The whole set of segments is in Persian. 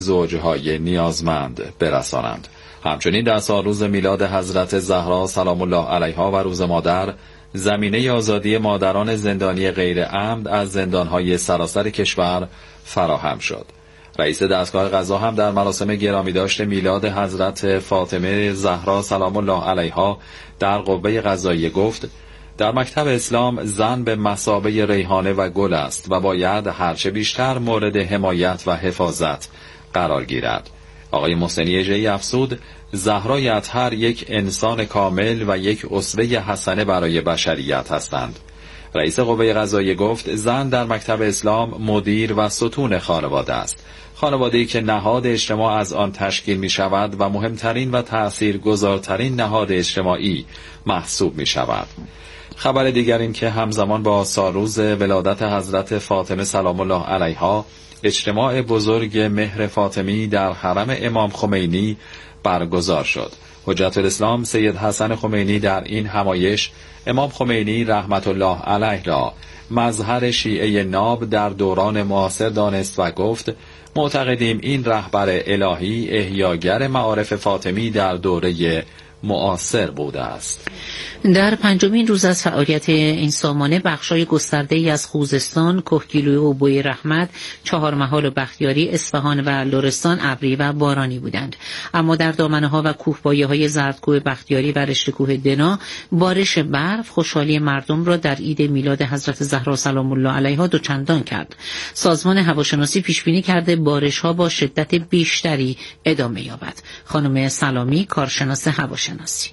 زوجهای نیازمند برسانند. همچنین در سالروز میلاد حضرت زهرا سلام الله علیها و روز مادر، زمینه آزادی مادران زندانی غیر عمد از زندانهای سراسر کشور فراهم شد. رئیس دستگاه قضا هم در مراسم گرامیداشت میلاد حضرت فاطمه زهرا سلام الله علیها در قوه قضاییه گفت: در مکتب اسلام زن به مثابه ریحانه و گل است و باید هرچه بیشتر مورد حمایت و حفاظت قرار گیرد. آقای محسنی اژه‌ای افزود: زهرای اطهر یک انسان کامل و یک اسوه حسنه برای بشریت هستند. رئیس قوه قضاییه گفت: زن در مکتب اسلام مدیر و ستون خانواده است، خانواده‌ای که نهاد اجتماع از آن تشکیل می شود و مهمترین و تأثیرگذارترین نهاد اجتماعی محسوب می شود. خبر دیگر این که همزمان با سالروز ولادت حضرت فاطمه سلام الله علیها، اجتماع بزرگ مهر فاطمی در حرم امام خمینی برگزار شد. حجت الاسلام سید حسن خمینی در این همایش امام خمینی رحمت الله علیه را مظهر شیعه ناب در دوران معاصر دانست و گفت: معتقدیم این رهبر الهی احیاگر معارف فاطمی در دوره معاصر بوده است. در پنجمین روز از فعالیت این سامانه، بخشای گسترده‌ای از خوزستان، کهگیلویه و بوی رحمت، چهارمحال و بختیاری، اصفهان و لرستان ابری و بارانی بودند. اما در دامنه‌ها و کوهپایه‌های زردکوه بختیاری و رشته‌کوه دنا، بارش برف خوشحالی مردم را در عید میلاد حضرت زهرا سلام الله علیها دوچندان کرد. سازمان هواشناسی پیش بینی کرده بارش‌ها با شدت بیشتری ادامه یابد. خانم سلامی، کارشناس هواشناسی: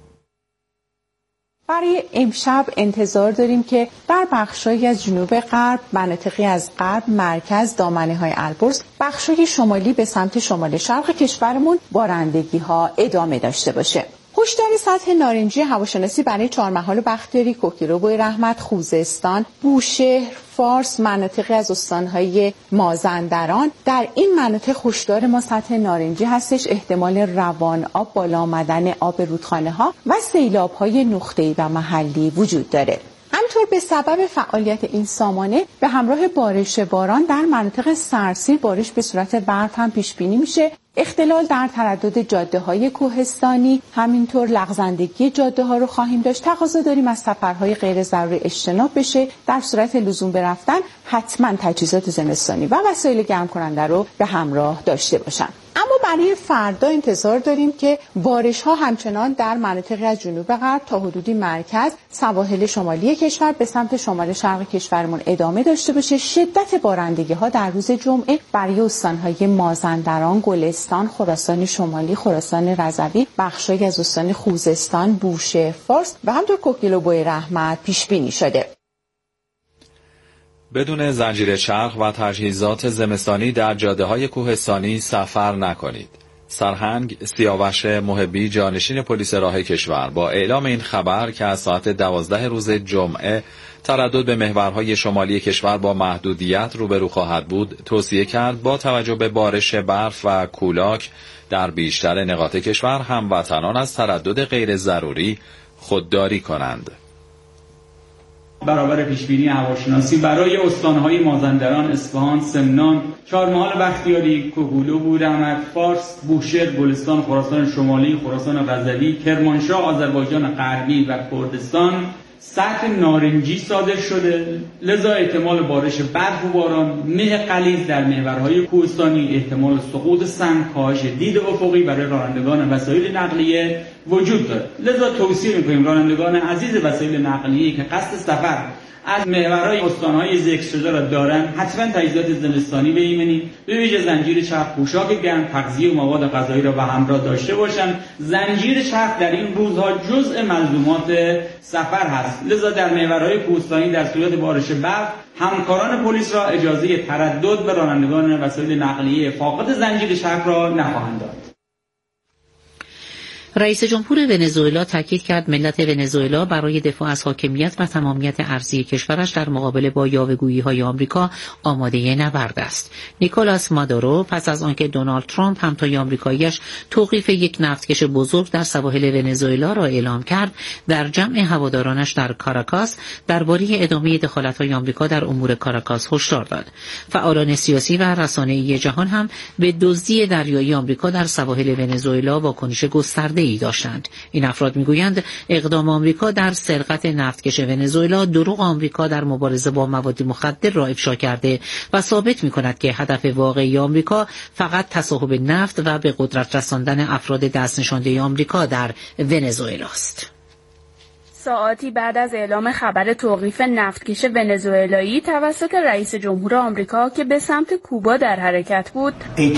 برای امشب انتظار داریم که در بخشایی از جنوب غرب، مناطقی از غرب، مرکز، دامنه‌های البرز، بخشای شمالی به سمت شمال شرق کشورمون بارندگی‌ها ادامه داشته باشه. هشدار سطح نارنجی هواشناسی برای چهارمحال و بختیاری، کهگیلویه، بوی رحمت، خوزستان، بوشهر، فارس، مناطقی از استانهای مازندران. در این مناطق هشدار ما سطح نارنجی هستش. احتمال روان آب، بالا آمدن آب رودخانه‌ها و سیلاب‌های نقطه‌ای و محلی وجود داره. همطور به سبب فعالیت این سامانه به همراه بارش باران در مناطق سرسیر بارش به صورت برف هم پیش بینی میشه. اختلال در تردد جاده‌های کوهستانی، همینطور لغزندگی جاده‌ها رو خواهیم داشت. تقاضا داریم از سفرهای غیر ضروری اجتناب بشه. در صورت لزوم به رفتن حتما تجهیزات زمستانی و وسایل گرم کننده رو به همراه داشته باشن. اما برای فردا انتظار داریم که بارش‌ها همچنان در مناطقی از جنوب غرب تا حدودی مرکز، سواحل شمالی کشور به سمت شمال شرق کشورمون ادامه داشته باشه. شدت بارندگی‌ها در روز جمعه برای استان‌های مازندران، گلستان، خراسان شمالی، خراسان رضوی، بخشی از استان خوزستان، بوشهر، فارس و همطور کهگیلویه و بوی رحمت پیش بینی شده. بدون زنجیر چرخ و تجهیزات زمستانی در جاده‌های کوهستانی سفر نکنید. سرهنگ سیاوش محبی، جانشین پلیس راه کشور، با اعلام این خبر که از ساعت 12 روز جمعه تردد به محورهای شمالی کشور با محدودیت روبرو خواهد بود، توصیه کرد با توجه به بارش برف و کولاک در بیشتر نقاط کشور هموطنان از تردد غیر ضروری خودداری کنند. برابر پیشبینی هواشناسی برای استانهای مازندران، اصفهان، سمنان، چهارمحال بختیاری، کهگیلویه، بوی رحمت، فارس، بوشهر، گلستان، خراسان شمالی، خراسان رضوی، کرمانشاه، آذربایجان غربی و کردستان سطح نارنجی صادر شده. لذا احتمال بارش برف و باران، مه غلیظ در محورهای کوهستانی، احتمال سقوط سنگ، کاهش دید افقی برای رانندگان وسایل نقلیه وجود دارد. لذا توصیه می‌کنیم رانندگان عزیز وسایل نقلیه‌ای که قصد سفر از محورهای استان‌های ذکر شده را دارند، حتما تجهیزات زمستانی به ایمنی، به ویژه زنجیر چرخ، پوشاک گرم، تغذیه و مواد غذایی را به همراه داشته باشند. زنجیر چرخ در این روزها جزء ملزومات سفر هست. لذا در محورهای کوهستانی در صورت بارش برف، همکاران پلیس را اجازه تردد به رانندگان وسایل نقلیه فاقد زنجیر چرخ را نخواهند داد. رئیس جمهور ونزوئلا تاکید کرد ملت ونزوئلا برای دفاع از حاکمیت و تمامیت ارضی کشورش در مقابله با یاوه‌گویی‌های آمریکا آماده نبرد است. نیکولاس مادورو پس از آنکه دونالد ترامپ همتای آمریکایی‌اش توقیف یک نفتکش بزرگ در سواحل ونزوئلا را اعلام کرد، در جمع هوادارانش در کاراکاس درباره ادامه دخالت‌های آمریکا در امور کاراکاس هشدار داد. فعالان سیاسی و رسانه‌ای جهان هم به دزدی دریایی آمریکا در سواحل ونزوئلا واکنش گسترده‌ای داشتند. این افراد میگویند اقدام آمریکا در سرقت نفتکش ونزوئلا دروغ آمریکا در مبارزه با مواد مخدر را افشا کرده و ثابت می‌کند که هدف واقعی آمریکا فقط تصاحب نفت و به قدرت رساندن افراد دست نشانده آمریکا در ونزوئلا است. ساعاتی بعد از اعلام خبر توقیف نفتکش ونزوئلایی توسط رئیس جمهور آمریکا که به سمت کوبا در حرکت بود،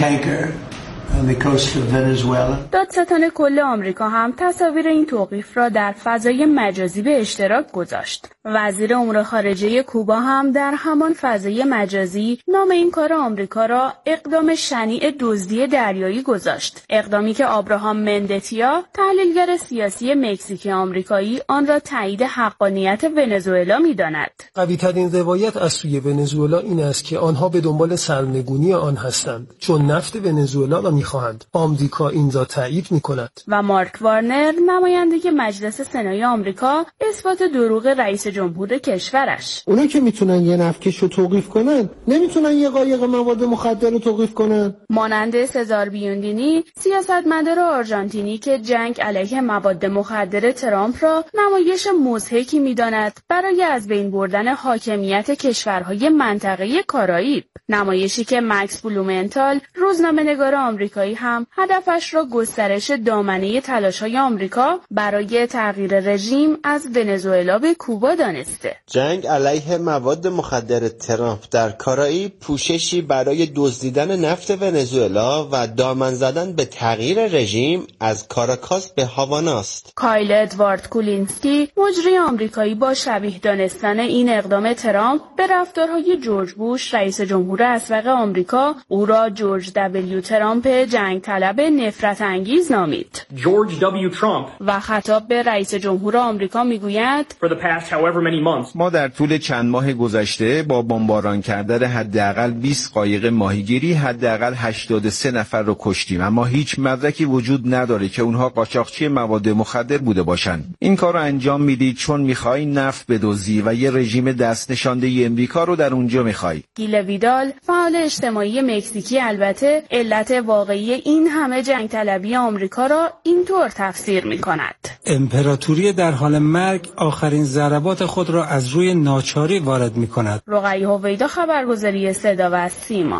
دادستان کل آمریکا هم تصاویر این توقیف را در فضای مجازی به اشتراک گذاشت. وزیر امور خارجه کوبا هم در همان فضای مجازی نام این کار آمریکا را اقدام شنیع دزدی دریایی گذاشت. اقدامی که آبراهام مندتیا، تحلیلگر سیاسی مکزیکی آمریکایی، آن را تایید حقانیت ونزوئلا می‌داند. قوی‌ترین روایت از سوی ونزوئلا این است که آنها به دنبال سرنگونی آن هستند، چون نفت ونزوئلا را می‌خواهند. آمریکا این را تایید می‌کند. و مارک وارنر، نماینده مجلس سنای آمریکا، اثبات دروغ رئیس جمهور کشورش. اونا که میتونن یه نفتکش رو توقیف کنن، نمیتونن یه قایق مواد مخدر رو توقیف کنن. مانند سزار بیوندینی، سیاستمدار آرژانتینی که جنگ علیه مواد مخدر ترامپ را نمایش مضحکی میداند برای از بین بردن حاکمیت کشورهای منطقه کارائیب، نمایشی که مکس بلومنتال، روزنامه‌نگار آمریکایی هم هدفش را گسترش دامنه تلاش‌های آمریکا برای تغییر رژیم از ونزوئلا به کوبا دانسته. جنگ علیه مواد مخدر ترامپ در کارائیب پوششی برای دزدیدن نفت ونزوئلا و دامن زدن به تغییر رژیم از کاراکاس به هاواناست. کایل ادوارد کولینسکی، مجری آمریکایی، با شبیه دانستن این اقدام ترامپ به رفتارهای جورج بوش، رئیس جمهور اسبق آمریکا، او را جورج دبلیو ترامپ جنگ طلب نفرت انگیز نامید. جورج دبلیو ترامپ و خطاب به رئیس جمهور آمریکا میگوید ما در طول چند ماه گذشته با بمباران کردن حداقل 20 قایق ماهیگیری حداقل 83 نفر رو کشتیم، اما هیچ مدرکی وجود نداره که اونها قاچاقچی مواد مخدر بوده باشن. این کار رو انجام میدید چون میخوای نفت بدزدی و یه رژیم دست نشانده امریکا رو در اونجا میخوای. گیل ویدال، فعال اجتماعی مکزیکی، البته علت واقعی این همه جنگ طلبی آمریکا را اینطور تفسیر میکند: امپراتوری در حال مرگ آخرین ضربات خود را از روی ناچاری وارد میکند. رقیه هویدا، خبرگزاری صدا و سیما.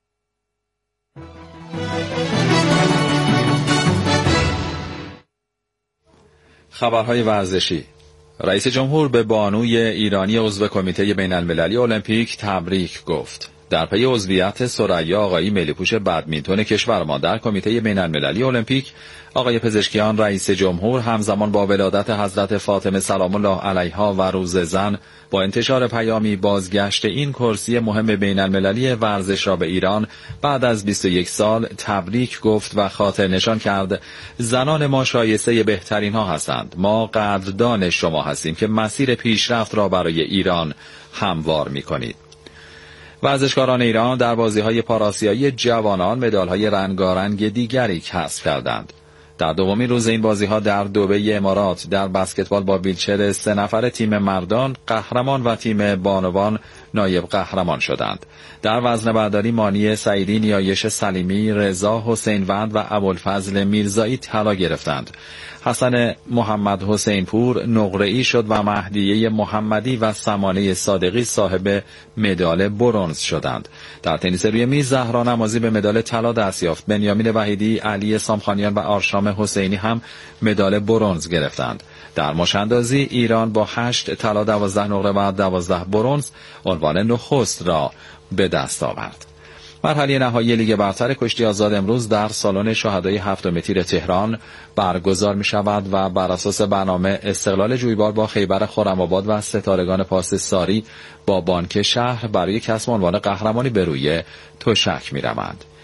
خبرهای ورزشی. رئیس جمهور به بانوی ایرانی عضو کمیته بین المللی المپیک تبریک گفت. در پی عضویت ثریا آقایی ملی‌پوش بدمینتون کشورمان در کمیته بین المللی المپیک، آقای پزشکیان رئیس جمهور همزمان با ولادت حضرت فاطمه سلام الله علیها و روز زن با انتشار پیامی بازگشت این کرسی مهم بین المللی ورزش را به ایران بعد از 21 سال تبریک گفت و خاطر نشان کرد زنان ما شایسته بهترین ها هستند. ما قدردان شما هستیم که مسیر پیشرفت را برای ایران هموار می کنید. ورزشکاران ایران در بازی‌های پاراسیایی جوانان مدال‌های رنگارنگ دیگری کسب کردند. در دومین روز این بازی‌ها در دبی امارات در بسکتبال با ویلچر 3 نفره تیم مردان قهرمان و تیم بانوان نایب قهرمان شدند. در وزن برداری مانی سعیدی، نیایش سلیمی، رضا حسینوند و ابوالفضل میرزایی طلا گرفتند. حسن محمد حسین پور نقره‌ای شد و مهدیه محمدی و سمانه صادقی صاحب مدال برنز شدند. در تنیس روی میز زهرا نمازی به مدال طلا دست یافت. بنیامین وحیدی، علی سامخانیان و آرشام حسینی هم مدال برنز گرفتند. در مشاندازی ایران با 8 طلا، 12 نقره و 12 برنز عنوان نخست را به دست آورد. مرحله نهایی لیگ برتر کشتی آزاد امروز در سالن شهدای 7 تیر تهران برگزار می شود و بر اساس برنامه استقلال جویبار با خیبر خرم‌آباد و ستارگان پاس ساری با بانک شهر برای کسب عنوان قهرمانی به روی تشک می روند.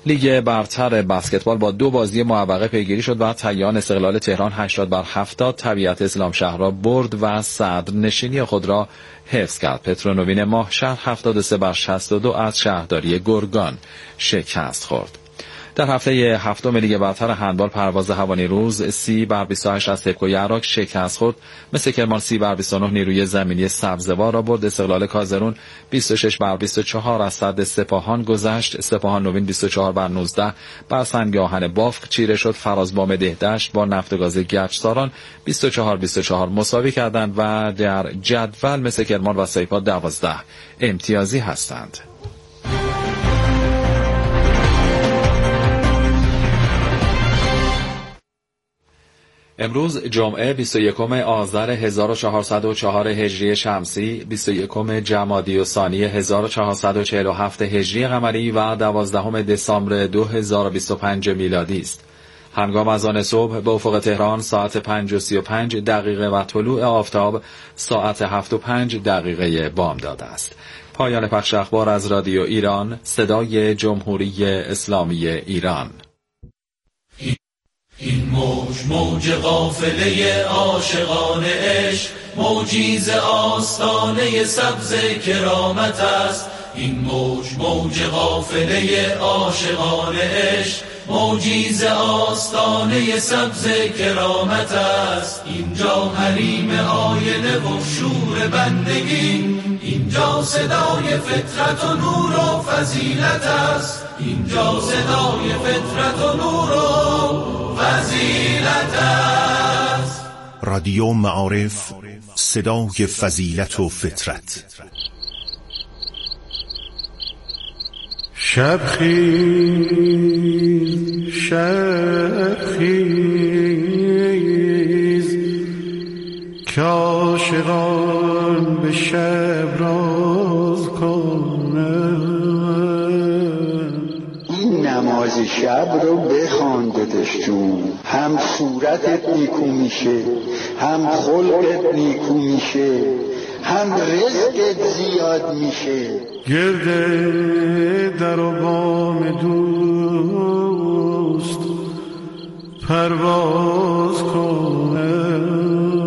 لیگ برتر بسکتبال با 2 بازی معوقه پیگیری شد و تیان استقلال تهران 80-70 طبیعت اسلام شهر را برد و صدر نشینی خود را حفظ کرد. پترونوین ماهشهر 73-62 از شهرداری گرگان شکست خورد. در هفته هفتم لیگ برتر هندبال پرواز هوانیروز 30-28 از تپکو یراق شکست خورد. مثل کرمان 30-29 نیروی زمینی سبزوار را برد. استقلال کازرون 26-24 از سد سپاهان گذشت. سپاهان نوین 24-19 بر سنگ آهن بافق چیره شد. فرازبام دهدشت با نفتگاز گچساران 24-24 مساوی کردند و در جدول مثل کرمان و سیپا 12 امتیازی هستند. امروز جمعه 21 آذر 1404 هجری شمسی، 21 جمادی الثانی 1447 هجری قمری و 12 دسامبر 2025 میلادی است. هنگام اذان صبح به افق تهران ساعت 5:35 و طلوع آفتاب ساعت 7:05 بامداد است. پایان پخش اخبار از رادیو ایران، صدای جمهوری اسلامی ایران. این موج قافله عاشقان عشق، موجی ز آستانه سبز کرامت است. این موج قافله عاشقان عشق، موجی ز آستانه سبز کرامت است. اینجا حریم آینه و شور بندگی، اینجا صدای فطرت و نور و فضیلت است. اینجا صدای فطرت و نور و فضیلت است. رادیو معارف، صدای فضیلت و فطرت. شب خیز که عاشقان به شب راز کنند. این نماز شب رو بخوان داداش جون، هم صورتت نیکو میشه، هم خلقت نیکو میشه، هم رزقت زیاد میشه. گرده در و بام دوست پرواز کنه.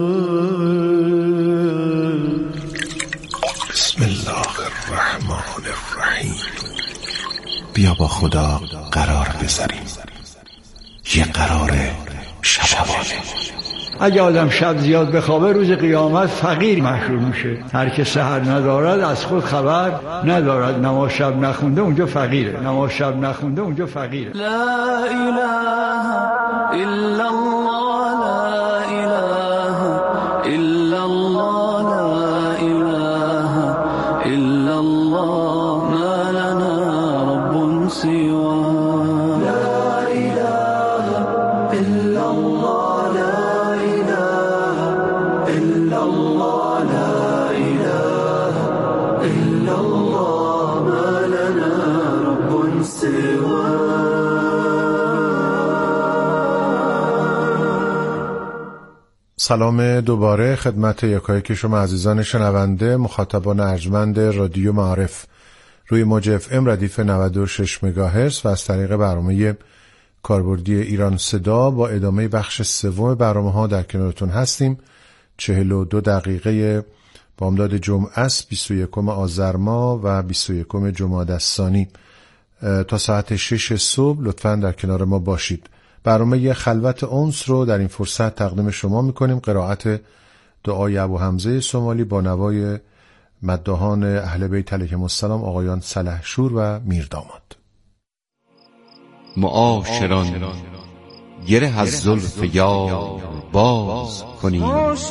بسم الله الرحمن الرحیم. بیا با خدا قرار بذاریم، یه قرار شبانه. اگه آدم شب زیاد بخوابه روز قیامت فقیر محشور میشه. هر که سحر ندارد از خود خبر ندارد. نماز شب نخونده اونجا فقیره، نماز شب نخونده اونجا فقیره. لا اله الا الله، لا اله الا الله، لا اله الا الله، ما لنا رب سواه. لا اله الا الله، سلام دوباره خدمت یکایک شما عزیزان شنونده، مخاطبان ارجمند رادیو معارف روی موج اف ام ردیف 96 مگاهرتز و از طریق برنامه کاربردی ایران صدا با ادامه بخش سوم برنامه‌ها در کنارتون هستیم. 42 دقیقه بامداد جمعه است، 21 آذر ماه و 21 جمادی الثانی تا ساعت 6 صبح لطفاً در کنار ما باشید. برنامه خلوت انس رو در این فرصت تقدیم شما میکنیم. قرائت دعای ابو حمزه سومالی با نوای مداحان اهل بیت علیهم السلام آقایان سلحشور و میرداماد. معاشران گره از زلف یار باز کنیم،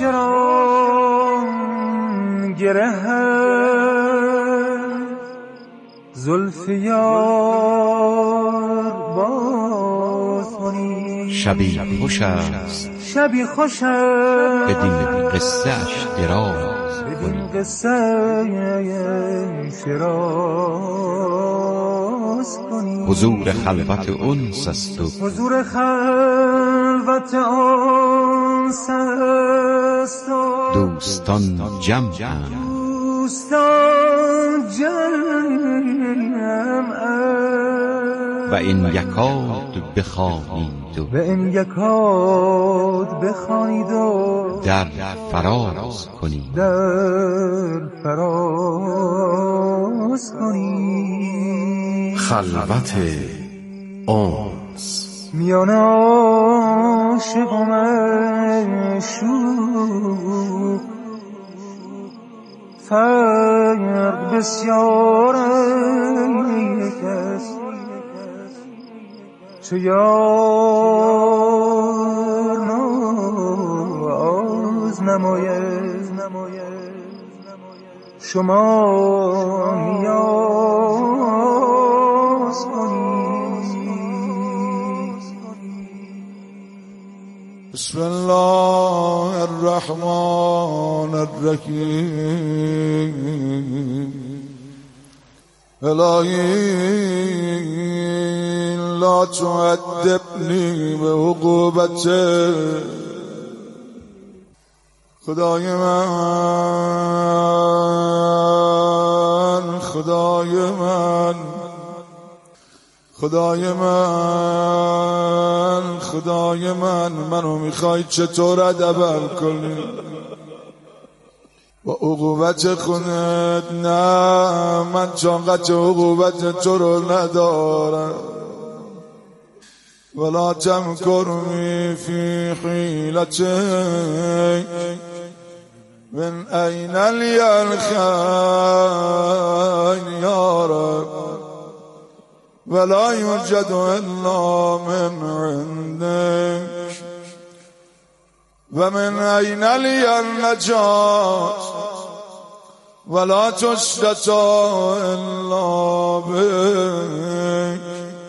معاشران گره زلف یار باز کنیم. شبی خوش است، شبی خوش است، بدین قصه اش دراز کنیم. قصه دراز کنیم. حضور خلوت انس است و حضور خلوت انس است و دوستان جمعند، دوستان جمعند. و این یکاد بخوانید و در فراز کنید خلوت انس میان عاشق و معشوق فرق بسیار است چو یار ناز نماید شما نیاز کنید. بسم الله الرحمن الرحیم. الهی لا تعذبنی به عقوبت خدای من، خدای من، خدای من، خدای من، منو میخوای چطور ادبم کنی با عقوبت خودت؟ نه، من طاقت عقوبت تو رو ندارم. ولا تمکرنی فی حیلتی من این لی الخیر یا رب ولا یوجد الا من عندک و من این لی النجات ولا تستطاع الا بک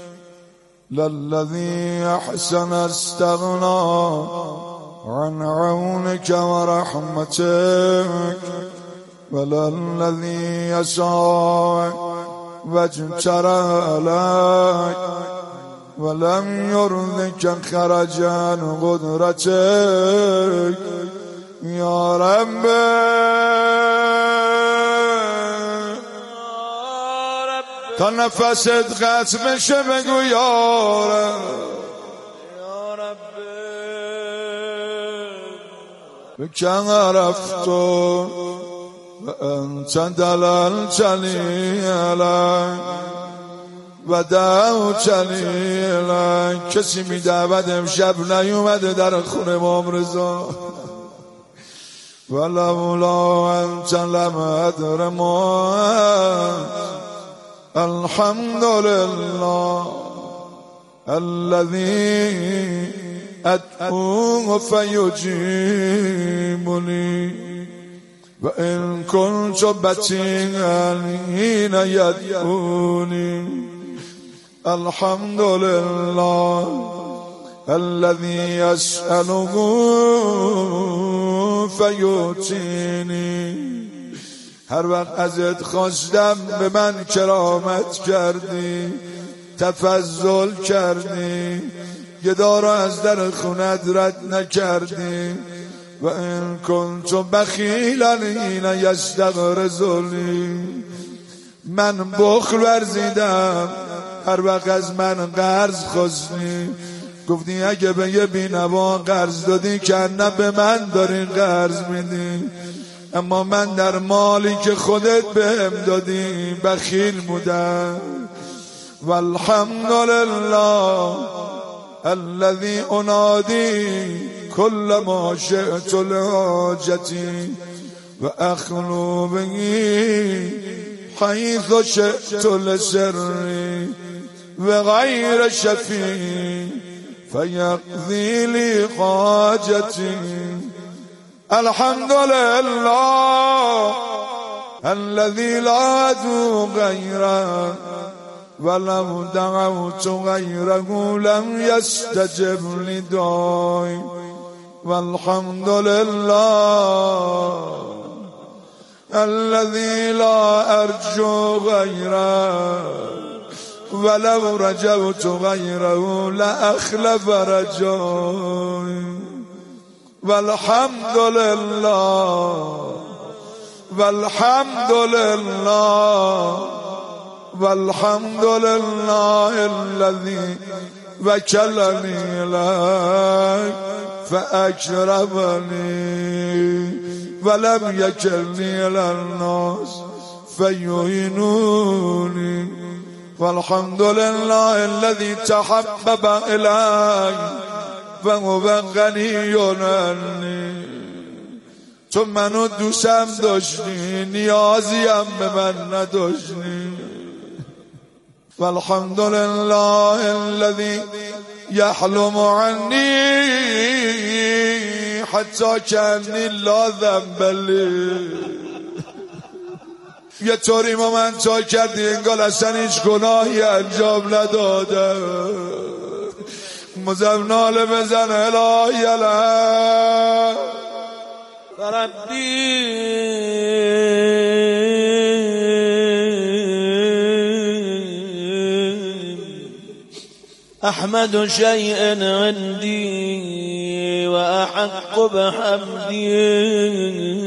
للذی احسن استغنا عن عونك ورحمتك وللذي يسعى واجترى عليك ولم يرضك خرج عن قدرتك يا رب. تا نفست قطع بشه بگو یا رب، بك عرفت وأنت دللتني عليك و دعوتنی لک. کسی می دعوت امشب نیومده در خونه امام رضا ولولا انت لم ادر ما الحمدلله الذي ادعوه فيجيبني وإن كنت بطيئا حين يدعوني الحمد لله الذي يسأله فيؤتيني. هر وقت ازت خواستم به من کرامت کردی، تفضل کردی، گدا را از در خونت رد نکردی. و این کنت بخیلا حین یستغرزنی، من بخل ورزیدم هر وقت از من قرض خواستی. گفتی اگه به یه بینوا قرض دادی که نه به من داری قرض میدی، اما من در مالی که خودت بهم دادی بخیل بودم. والحمدلله الذي انادي كل ما شئت لحاجتي واخلو به حيث شئت لسري وغير شفيع فيقضي لي حاجتي. الحمد لله الذي لا أدعو غيره ولو دعوت غيره لم يستجب لدعائي. والحمد لله الذي لا أرجو غيره ولو رجوت غيره لأخلف رجائي. والحمد لله والحمد لله والحمد لله الذي وكلني إليك فأكرمني ولم يكلني إلى الناس فيهينوني والحمد لله الذي تحبب إلي فهو غني عني تو منو دوستم داشتی نیازیم به من نداشتی والحمد لله الذي يحلم عني حتى كأني لا ذنب لي یه طوری من تا کردی انگار اصلا هیچ گناهی انجام نداده مزم ناله بزن الهی الهی ربي أحمد شيء عندي وأحق بحمدي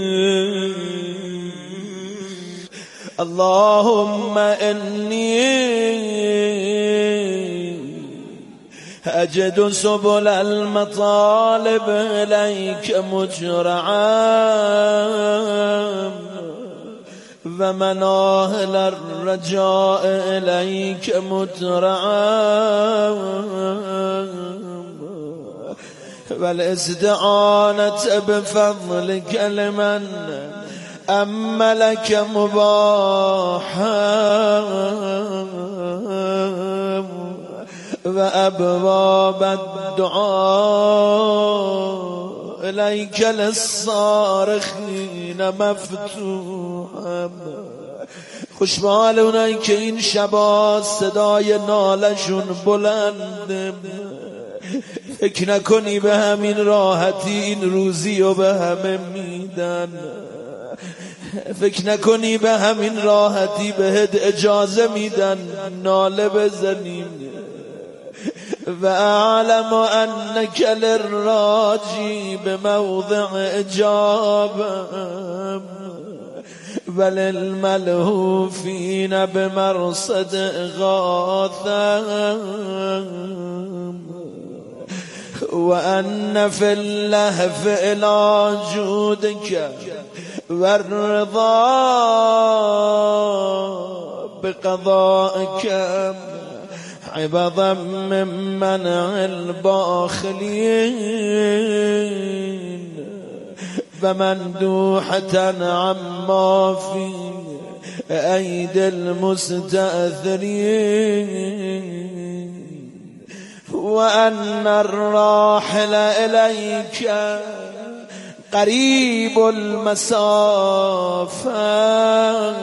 اللهم إني أجد سبل المطالب إليك مجرعا ومناهل الرجاء إليك مدرعا والاستعانة بفضلك لمن أملك مباحا وأبواب الدعاء إليك للصارخين مفتوحا خوشبال اونایی که این شبا صدای نالشون بلنده فکر نکنی به همین راحتی این روزی رو به همه میدن فکر نکنی به همین راحتی بهت اجازه میدن ناله بزنیم وأعلم أنك للراجي بموضع إجابة وللملهوفين بمرصد إغاثة وأن في اللهف إلى جودك والرضا بقضائك عبضا من منع الباخلين ومندوحة عما في أيدي المستأثرين وأن الراحل إليك قريب المسافة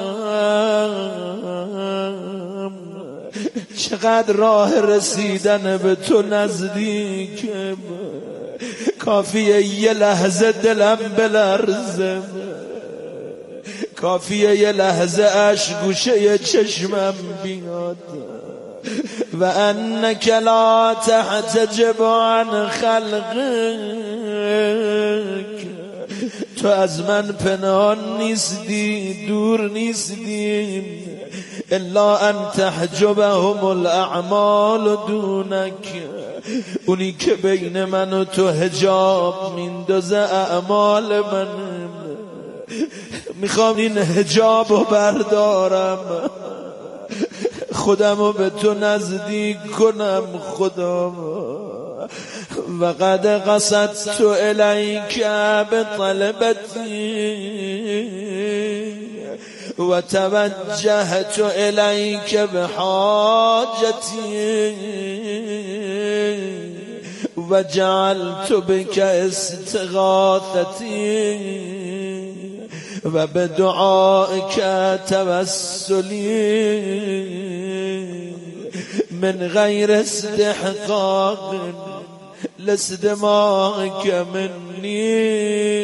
چقدر راه رسیدن به تو نزدیکم کافیه یه لحظه دلم بلرزه کافیه یه لحظه اشک گوشه چشمم بیاد و انک لا تحتجب عن خلقک تو از من پنهان نیستی دور نیستی الا ان تحجبهم الاعمال دونک اونی که بین من و تو حجاب میندازه اعمال من میخوام این حجاب رو بردارم خودم رو به تو نزدیک کنم خدا و قد قصدت الیک بطلبتی و توجهت الیک بحاجتی و جعلت بک استغاثتی و بدعائک توسلی من غیر استحقاق لاستماعک منی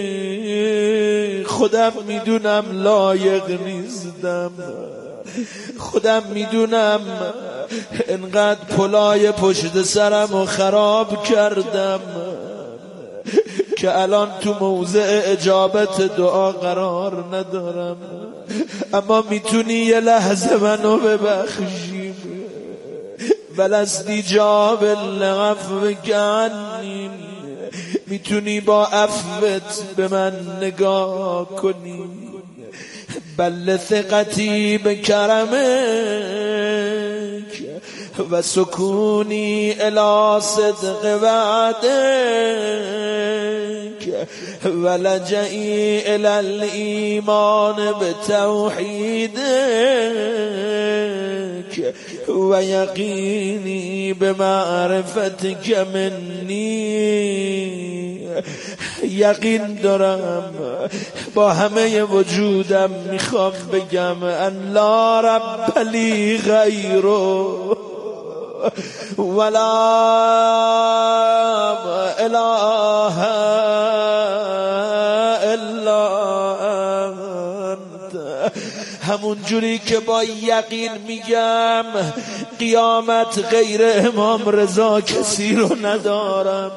خودم میدونم لایق نیستم خودم میدونم انقدر پلای پشت سرم و خراب کردم که الان تو موضع اجابت دعا قرار ندارم، اما میتونی یه لحظه منو ببخشی. ولستی جابر لعفوک عنی، میتونی با عفوت به من نگاه کنی. بل ثقتی به کرمک و سکونی الی صدق وعدک و لجئی الی الایمان بتوحیدک و یقینی بمعرفتک منی. یقین دارم با همه وجودم میخوام بگم ان لا رب لی غیره ولا اله الا انت. همون جوری که با یقین میگم قیامت غیر امام رضا کسی رو ندارم،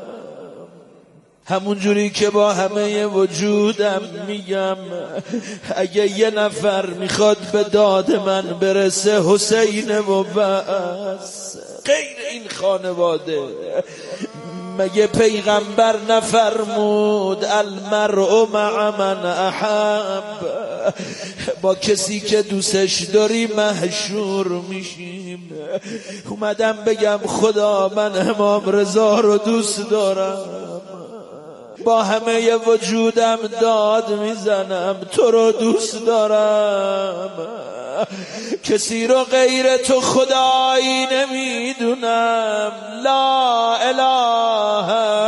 همون جوری که با همه وجودم میگم اگه یه نفر میخواد به داد من برسه حسین و بس، غیر این خانواده مگه پیغمبر نفرمود المرء مع من احب؟ با کسی که دوستش داری محشور میشیم. اومدم بگم خدا من امام رضا رو دوست دارم، با همه وجودم داد میزنم تو رو دوست دارم، کسی رو غیر تو خدایی نمیدونم. لا اله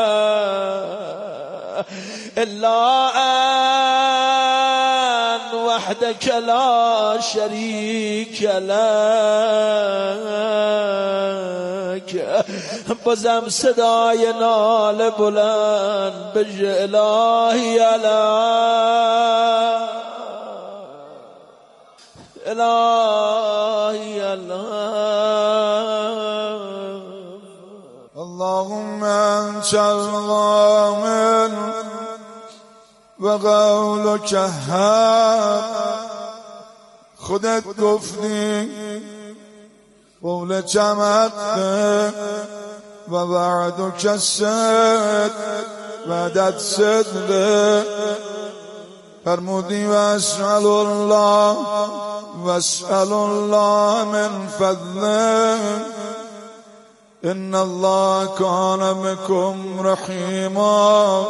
الا انت وحدک لا شریک لک. بازم صدای ناله بلند بجه الهی الهی اللهم انت الضامن و قولک حق. خودت گفتی قول جمعه و وعدک صدق، وعدت صدقه. فرمودی و اسأل الله من فضله ان الله کان بکم رحیما.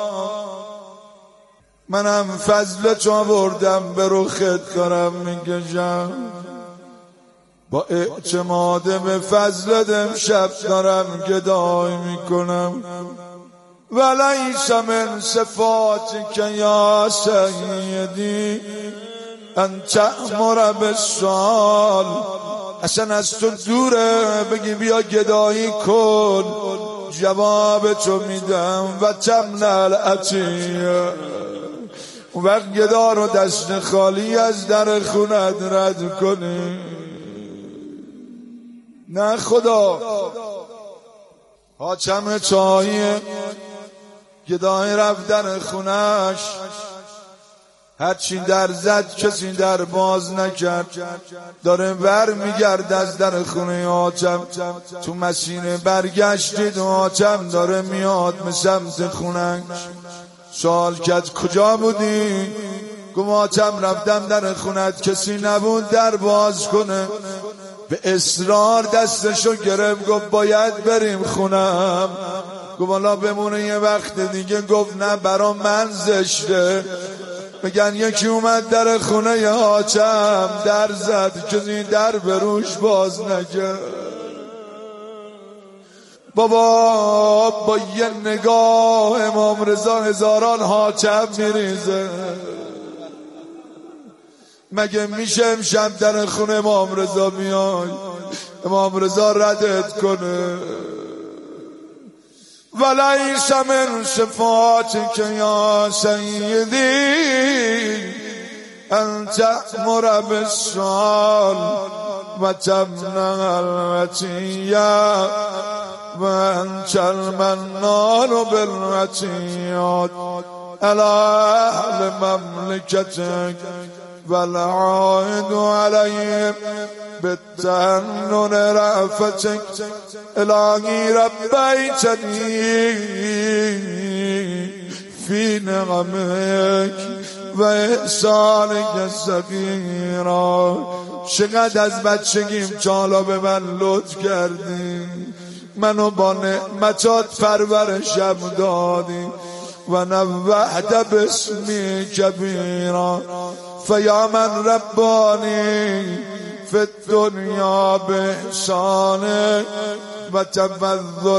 منم فضل تو بردم به رخت دارم میکشم، با اعتماد به فضلت امشب دارم گدای میکنم. ولیس من صفاتک یا سیدی ان تأمر بالسؤال. اصلا از تو دوره بگی بیا گدایی کن، جواب تو میدم. و تمنع العطیه، اون وقت گدا رو دست خالی از در خونت رد کنی. نه خدا، حاکم چاهیه گدای رفت در خونش، هرچی در زد کسی در باز نکرد، داره بر میگرد از در خونه حاکم. تو مسیر برگشتید و حاکم داره میاد به سمت خونش. سوال کرد کجا بودی؟ گفت حاکم رفتم در خونت کسی نبود در باز کنه. به اصرار دستشو گرفت گفت باید بریم خونم. گفت والا بمونه یه وقت دیگه. گفت نه برا من زشته. میگن یکی اومد در خونه ی حاکم در زد کسی در بروش باز نکرد. بابا با یه نگاه امام رضا هزاران حاکم میریزه. مگه میشه امشب در خونه امام رضا بیای امام رضا ردت کنه؟ ولیس من صفاتک یا سیدی ان تأمر بالسؤال و تمنع العطیه وأنت المنان بالعطيات على أهل مملكتك والعائد عليهم بالتهنن رأفتك إلهي ربيتني في نعمك و احسانك الصغیرا. چقدر از بچگیم تا حالا به من لطف کردی، منو با نعمتات پرورشم دادی و نوحت باسمی کبیرا. فیا من ربانی فی الدنیا به احسانک و تفضل